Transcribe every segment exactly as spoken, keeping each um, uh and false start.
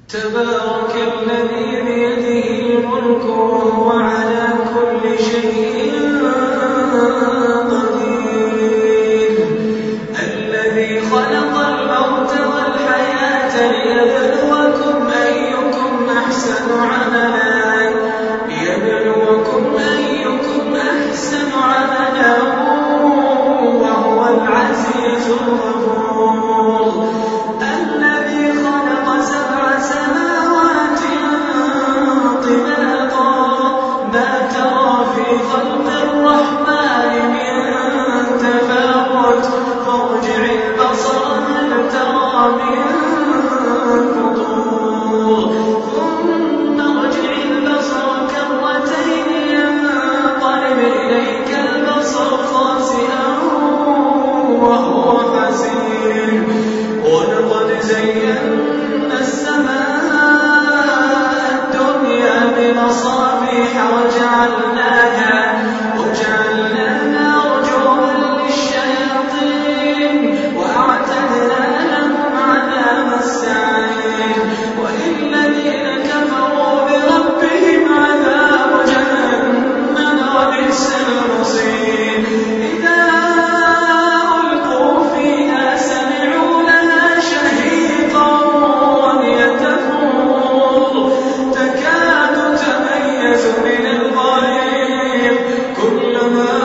تبارك الذي بيده الملك وهو على كل شيء قدير الذي خلق الموت والحياة ليبلوكم أيكم أحسن عملا ليبلوكم أيكم أحسن عملا وهو العزيز الغفور الذي خلق سبع سماوات طباقا ما ترى في خلق الرحمن من تفاوت فارجع البصر هل ترى من فطور ثم ارجع البصر كرتين ينقلب إليك البصر خاسئا وهو حسير ولقد زينا السماء الدنيا بمصابيح وجعلناها وجعلناها رجوما للشياطين وأعتدنا لهم عذاب السعير وللذين كفروا بربهم عذاب جهنم وبئس المصير إذا ألقوا فيها سمعوا لها شهيقا وهي تفور تكاد تميز من الغيظ كلما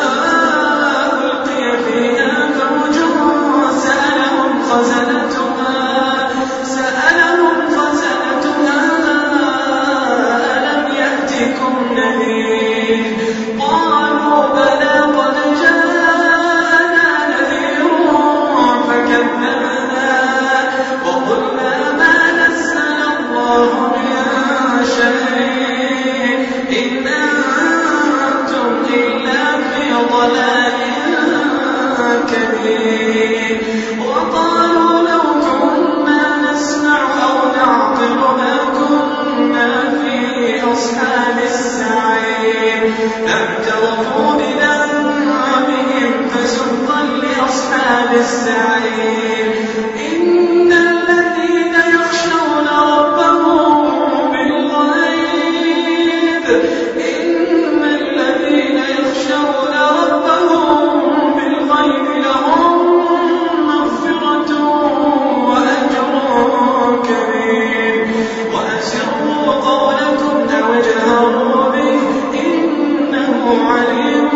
ألقي فيها فوج سألهم خزنتها سألهم خزنتها ألم يأتكم نذير قالوا بلى قد جاءنا نذير فكذبنا وقلنا ما نزل الله من شيء إن أنتم إلا في ضلال كبير وقالوا لو كنا نسمع أو نعقل ما كنا في أصحاب السعير اعترفوا بذنبهم فسحقا لأصحاب السعير إن الذين يخشون ربهم بالغيب إن الذين يخشون ربهم بالغيب لهم مغفرة وأجر كبير وأسروا قولكم أو اجهروا به إنه عليم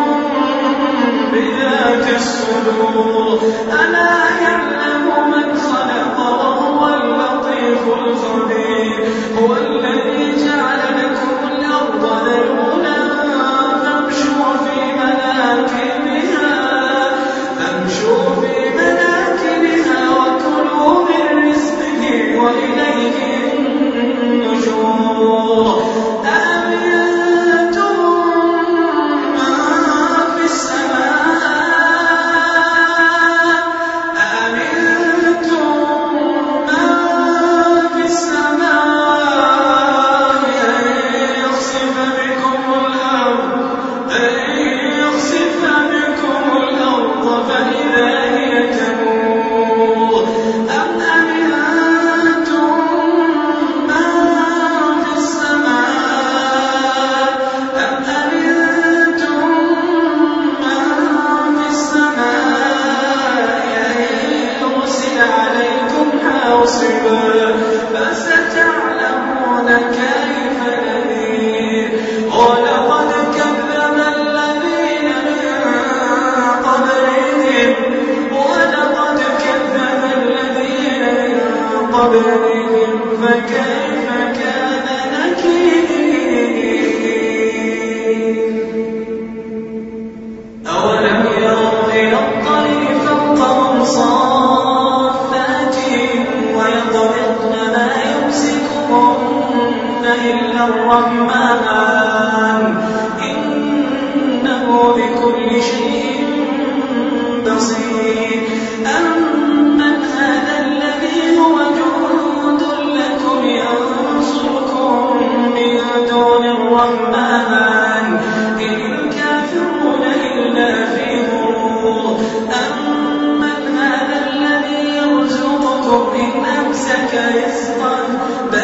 بذات الصدور ألا يعلم من خلق وهو اللطيف الخبير هو الذي جعل لكم الأرض ذلولا فامشوا في مناكبها فامشوا في مناكبها وكلوا من رزقه وإليه النشور أأمنتم من في السماء أأمنتم من في السماء أن يخسف بكم الأرض أن يخسف بكم الأرض فإذا هي تمور أم أمنتم من في السماء أم أمنتم من في السماء أن يرسل عليكم حاصبا فستعلمون كيف نذير ولقد كذب الذين من قبلهم ولقد كذب الذين من قبلهم فكيف كان نكير أولم يروا إلى الطير فوقهم صافات ويقبضن ما يمسكهن إلا الرحمن إنه بكل شيء بصير أمن هذا الذي هو جند لكم ينصركم من دون الرحمن إن الكافرون إلا في غرور أمن هذا الذي يرزقكم إن أمسك رزقا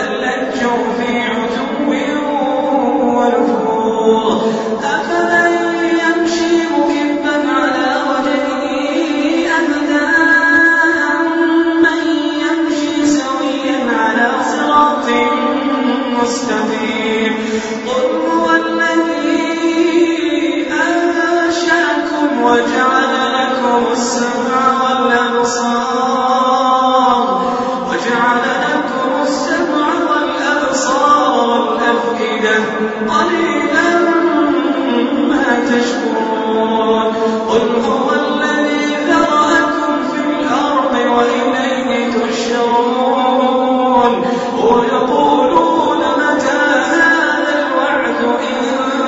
قل هو الذي أنشأكم وجعل لكم السمع والأبصار وجعل لكم السمع والأبصار والأفئدة قليلا ما تشكرون قل هو الذي ذرأكم في الأرض وإليه تحشرون ويقولون متى هذا الوعد إن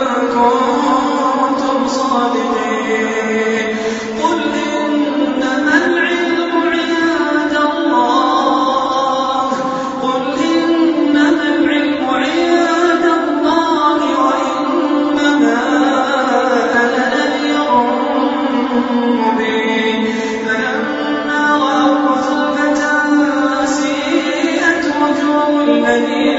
كنتم صادقين قل إنما العلم عند الله قل إنما العلم عند الله وإنما أنا نذير مبين فلما رأوا زلفة سيئت وجوه الذين